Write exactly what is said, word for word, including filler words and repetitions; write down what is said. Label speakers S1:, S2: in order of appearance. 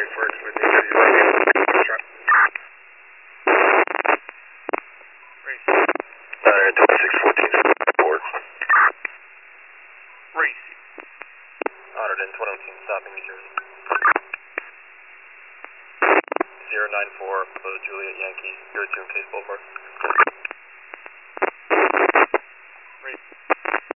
S1: Juliet works with me. Race.
S2: Alright, twenty-six fourteen, board.
S1: Race.
S2: Honored in twelve team, stopping New Jersey. zero nine four, for the Juliet Yankee, zero two in case ballpark.